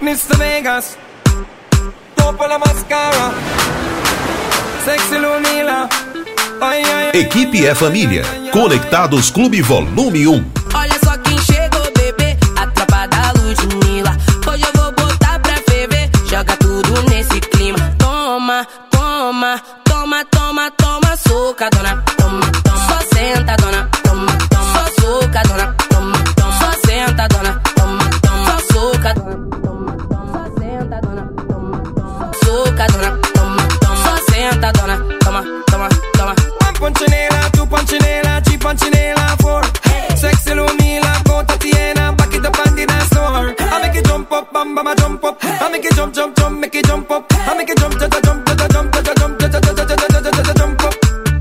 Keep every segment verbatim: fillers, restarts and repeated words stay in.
mister Vegas, topa la mascara, sexy Lumila. Ai, ai, ai, Equipe é família. Conectados Clube Volume um. Olha só quem chegou, bebê, a tropa da Ludmilla. Hoje eu vou botar pra ferver, joga tudo nesse clima. Toma, toma, toma, toma, toma, soca, dona. Toma, toma, só senta, dona. Toma, toma, só soca, dona. Toma, toma, só senta, dona. Toma, toma, só soca, dona. Toma, toma, só senta, dona. Toma, toma, só soca, dona. Toma, toma, só senta, dona. Toma, toma, toma. One punchinela, two punchinela, three punchinela, four. Hey. Sexy Lumila, go Tatiana, back it up and the dance floor. I make it jump up, bam bam, I jump up. I make it jump, jump, jump, make it jump up. I make it jump, jump, jump, jump, jump, jump, jump, jump, jump up.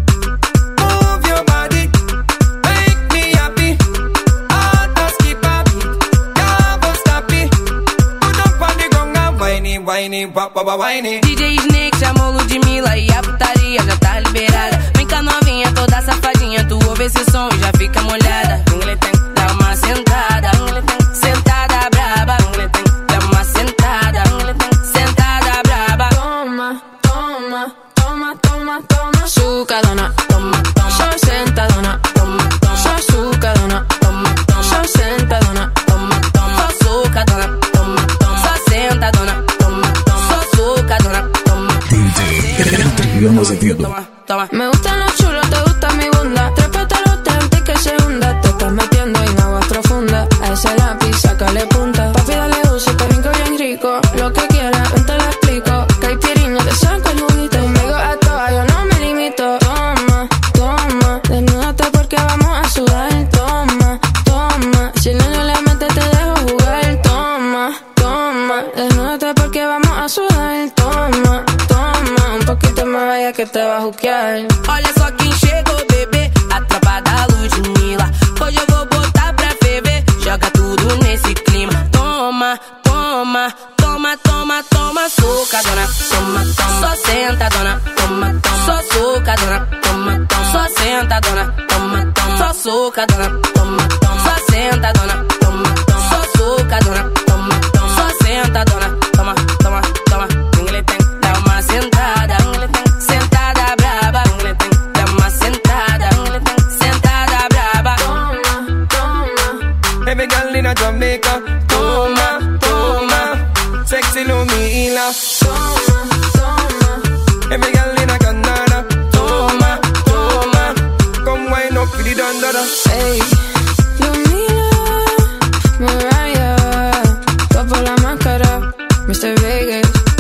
Move your body, make me happy. Heart a skip a beat, can't stop it. Put up on the ground and whiny, whiny, wap wap whiny. D J Snake chamou Ludmilla e a putaria já tá liberada. Vem cá novinha, toda safadinha, tu ouve esse som e já fica molhada. Dá uma sentada, sentada braba. Dá uma sentada, sentada braba. Toma, toma, toma, toma, toma, sucadona. Toma, toma, só sentadona. Toma, toma, só sucadona. Toma, toma, só sentadona. Toma, toma, só sucadona. Toma, toma, só sentadona. Toma, toma, só sucadona. Toma, D J Adriano Azevedo. toma, toma. Me gustan los chulos, te gusta mi bunda. Trépate a los tenis que se hunda. Te estás metiendo en aguas profundas. A ese lápiz, sácale punta. Papi, dale uso, te brinco bien rico. Lo que quieras, ven te lo explico. Caipirinha, te saco el juguito. Conmigo a toa, yo no me limito. Toma, toma, desnúdate porque vamos a sudar. Toma, toma, si no le mente te dejo jugar. Toma, toma, desnúdate porque vamos a sudar. Toma, toma, un poquito más vaya que te va a juquear. Olha só quem chegou, bebê, a tropa da Ludmilla. Hoje eu vou botar pra ferver, joga tudo nesse clima. Toma, toma, toma, toma, toma, soca, dona. Toma, toma, só senta, dona. Toma, toma, só soca, dona. Toma, toma, só senta, dona. Toma, toma, só soca, dona. Toma, toma, só senta, dona. Toma, toma, só soca, dona. Toma, toma, só senta, dona. Toma, toma, toma. Dá uma sentada, sentada braba. Dá uma sentada, sentada braba. Toma, toma. Every girl in a Jamaica, toma, toma, sexy Lumila. Toma, toma. Every girl in a Canada, toma, toma, come wind up with the dandada. Ey, Lumila, Mariah, topo la máscara, mister Vegas.